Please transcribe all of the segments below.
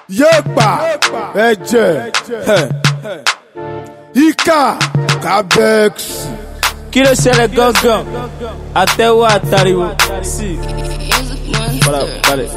Yepa, ẹ̀jẹ̀, Ika, Cabex. Kí ló ṣẹlẹ̀ gangan? Àtẹ́wọ́ àtàríwò. Sí. Balẹ̀.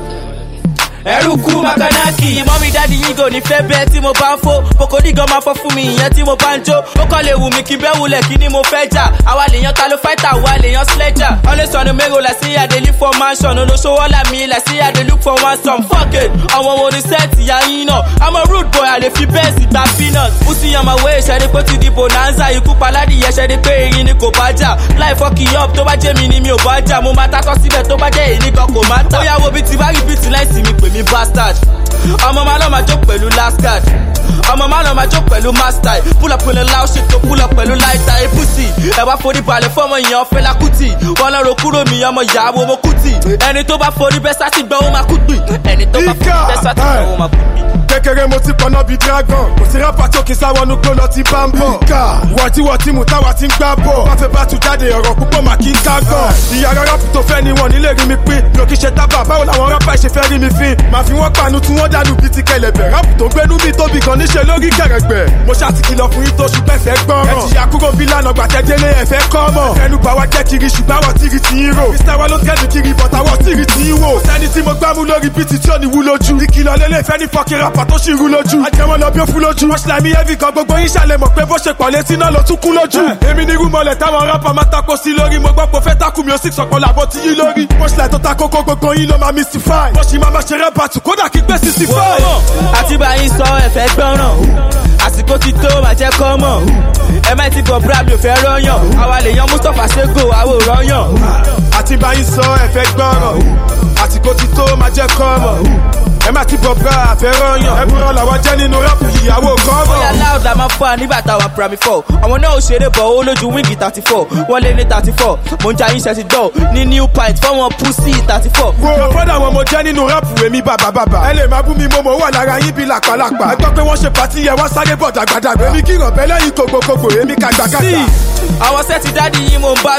Ẹrú kú Makanaki, mọ́mí dáàdi yín gò ní fẹ́ bẹ́ẹ̀ tí mo bá ń fò. Pokodi gan máa fọ́ fún mi ìyẹn tí mo bá ń jó. Ó kọ́ lè wù mí kí bẹ́ẹ̀ wulẹ̀ kí ni mo fẹ́ jà. Àwa lèèyàn ta ló fighter, àwa lèèyàn sledger. Always on the merry like say I dey live for mansion. Olóṣòwò là mí like say I dey look for one some. Fuck it, àwọn wo ni sẹ́ẹ̀tì ya yín náà. I'm a rude boy, I dey fi bẹ́ẹ̀ sí gba peanut. Pussy on my way, ṣẹ́ni pé ti di bonanza. Ikú paládìyẹ ṣẹ́ni pé eyín ni kò bá jà. Láì fọ́kì up tó bá jẹ́ mi ni mi ò bá jà. Mo máa takọ́ síbẹ̀ tó bá jẹ́ èyí nìkan kò má tà. Ó yá wo bí ti bá repeat láìsí mi pè mí bastard. Ọmọ máa lọ máa jó pẹ̀lú last card. Ọmọ máa lọ máa jó pẹ̀lú master. Pull up pẹ̀lú loud shit tó pull up pẹ̀lú lighter. Ẹ pussy ẹ wá forí balẹ̀ fọ́mọ ìyàn Fẹlá Kútì. Wọ́n lọ ro kúrò mi ọmọ ìyàwó mo Kútì. Ẹni tó bá forí bẹ́ sátì gbọ́ ó máa kú gbì. Ẹni tó bá forí bẹ́ sátì gbọ́ ó máa kú gbì. Kékeré mo ti pọnà bíi dragon. Kò sí rápá tó kì í sáwọnú gbó lọ ti bá ń bọ̀. Wọ̀tíwọ̀tí mu táwa ti ń gbá bọ̀. Má fẹ́ bá tu jáde ọ̀rọ̀ púpọ̀ mà kí n ká gan. Ìyára rápù tó fẹ́ ni wọ́n nílé rí mi pín. Mi ò kí ṣe tábà báwo làwọn rápá ìṣe fẹ́ rí mi fín. Màá fi wọ́n panu tí wọ́n dànù bíi ti kẹlẹ̀bẹ̀. Rápù tó gbénú mi tóbi gan níṣẹ́ lórí kẹ̀rẹ̀gbẹ̀. Mo ṣàtìkìlọ̀ fún yín tó ṣùgbọ́n ẹ̀fẹ̀ gbọ́ràn. Ẹ ti yà kúrò bí lánàá gbàtẹ́délé ẹ̀fẹ̀ kọ́ mọ̀. Ẹnu bá wa jẹ́ kiri ṣùgbọ́n àwọn tìrì tí ń rò. Mr. wa ló kẹ́dùn kiri bọ̀tà wọ́n tìrì tí ń wò. Sẹ́ni tí mo gbámú lórí bíìtì tí ò ní wú lójú. Ìkìlọ̀ lélẹ̀ fẹ́ ní fọ́kì rápà tó ṣì rú lójú. Ajẹ́wọ́n lọ bí ó fún lójú. Wọ́n ṣìlẹ̀ mi heavy kan gbogbo yín ṣàlẹ̀ mọ̀ pé bó ṣe pọ̀ létí náà ló tún kún lójú. Èmi ní rúmọlẹ̀ táwọn rápà máa tako sí lórí. Mo gbọ́ pé fẹ́ takú mi ó sì sọ̀pọ̀ làbọ̀ tí yí lórí. Wọ́n ṣìlẹ̀ tó ta kókó gbogbo yín ló máa mystify. Wọ́n ṣì máa ṣe rẹ́pàtù kódà kí gbé 65. Àti báyìí sọ ẹ̀fẹ̀ gbọ́ràn. Àsìkò ti tó máa jẹ́ kọ́ mọ̀. Ẹ má ti bọ̀ bra mi ò fẹ́ rọ́yàn. Àwa lè yan Mustapha Sego àwò rọ́yàn. Àti báyìí sọ ẹ̀fẹ̀ gbọ́ràn. Àsìkò ti tó máa jẹ́ kọ́ mọ̀. Ẹ má ti bọ̀ bra àfẹ́ rọ́yàn. Ẹ búrọ̀ làwọn jẹ́ nínú rápù ìyàwó kan mọ̀. Bóyá loud la máa fọ́ a nígbà táwa primary 4. Àwọn náà ò ṣeré bọ̀ ó lójú wíńgì 34. Wọ́n lé ní 34. Mo ń ja yín ṣe ti dọ̀ ní new pint fọ́wọ́n pussy 34. Wo fọ́dà wọn mo jẹ́ nínú rápù èmi bàbà. Ẹ lè máa bú mi mo mọ̀ wà lára yín bí làpàlàpà. Ẹ gbọ́ pé wọ́n ṣe pàtí yẹn wá sáré bọ̀ dàgbàdàgbà. Èmi kí ìrọ̀bẹ́ lẹ́yìn kògbòkògbò èmi kàgbàkàgbà. Àwọn sẹ́ẹ̀tì dáàdi yín mo ń bá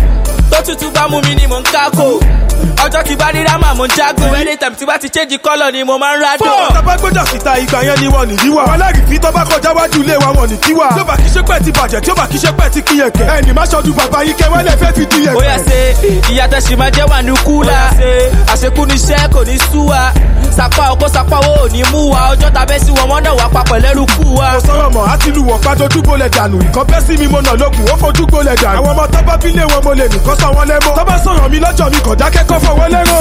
tó tútù bá mú mi ni mo ń kákò. Ọjọ́ tí bá rí rámà mo ń jágò. Anytime tí bá ti change colour ni mo máa ń rádò. Fọ́ọ̀tà bá gbọ́dọ̀ síta ìgbà yẹn ni wọ́n nìyí wà. Wọ́n lẹ́rìí fi tó bá kọjá wájú ilé wa wọ́n nìyí wà. Tí ó bá kí ṣe pẹ́ ti bàjẹ́ tí ó bá kí ṣe pẹ́ ti kí ẹ̀kẹ́. Ẹni má ṣọdún bàbá yín kẹ́ wẹ́lẹ̀ fẹ́ fi di ẹ̀kẹ́. Ó yá ṣe ìyàtọ̀ ṣì máa jẹ́ wà ní kúlà. Àṣekú níṣẹ́ kò ní sú wa. Sàpá ọkọ sàpá wo ò ní mú wa. Ọjọ́ ta bẹ́ sí wọn wọ́n náà wà papọ̀ lẹ́rù kú wa. Mo sọ̀rọ̀ mọ̀ á ti lu wọ̀ pàjọ́ dúgbòlẹ̀ dànù. Ìkan bẹ́ sí mi mo nà lókun ó fojú gbòlẹ̀ dànù. Àwọn ọmọ tó bá bí lé wọn mo lè nìkan sọ wọn lẹ́mọ́. Tó bá sọ̀rọ̀ mi lọ́jọ́ mi kò dákẹ́ kọ́ fọwọ́ lẹ́rọ̀.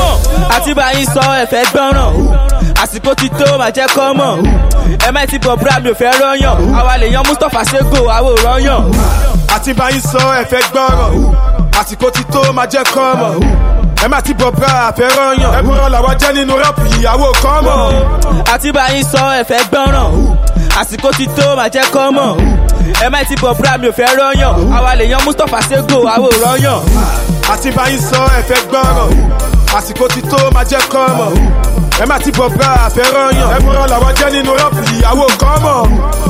Àti báyìí sọ ẹ̀fẹ̀ gbọ́ràn. Àsìkò ti tó máa jẹ́ kọ́ mọ̀. Ẹ má ti bọ̀ bra mi ò fẹ́ rọ́yàn. Àwa lè yan Mustapha Sego àwò rọ́yàn. Àti báyìí sọ ẹ̀fẹ̀ gbọ́ràn. Àsìkò ti tó máa jẹ́ kọ́ mọ̀. Ẹ má ti bọ̀ bra àfẹ́ rọ́yàn. Ẹ búrọ̀ làwọn jẹ́ nínú rápù ìyàwó kan mọ̀. Àti báyìí sọ ẹ̀fẹ̀ gbọ́ràn. Àsìkò ti tó máa jẹ́ kọ́ mọ̀. Ẹ má ti bọ̀ bra mi ò fẹ́ rọ́yàn. Àwa lè yan Mustapha Sego àwò rọ́yàn. Àti báyìí sọ ẹ̀fẹ̀ gbọ́ràn. Àsìkò ti tó máa jẹ́ kọ́ mọ̀. Ẹ má ti bọ̀ bra àfẹ́ rọ́yàn. Ẹ búrọ̀ làwọn jẹ́ nínú rápù ìyàwó kan mọ̀.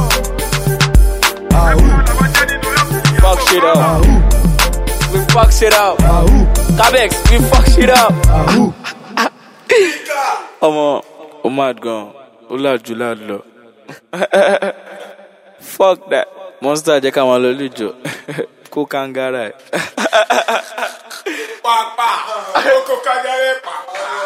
Fuck shit up. We fuck shit up. Cabex, we fuck shit up. Ọmọ, o mad gan. O lájú lọ. Fuck that. Monster jẹ́ ká wọn lọ lójó. Kó kangara ẹ̀. Pàpà, kó kangara ẹ̀ pàpà.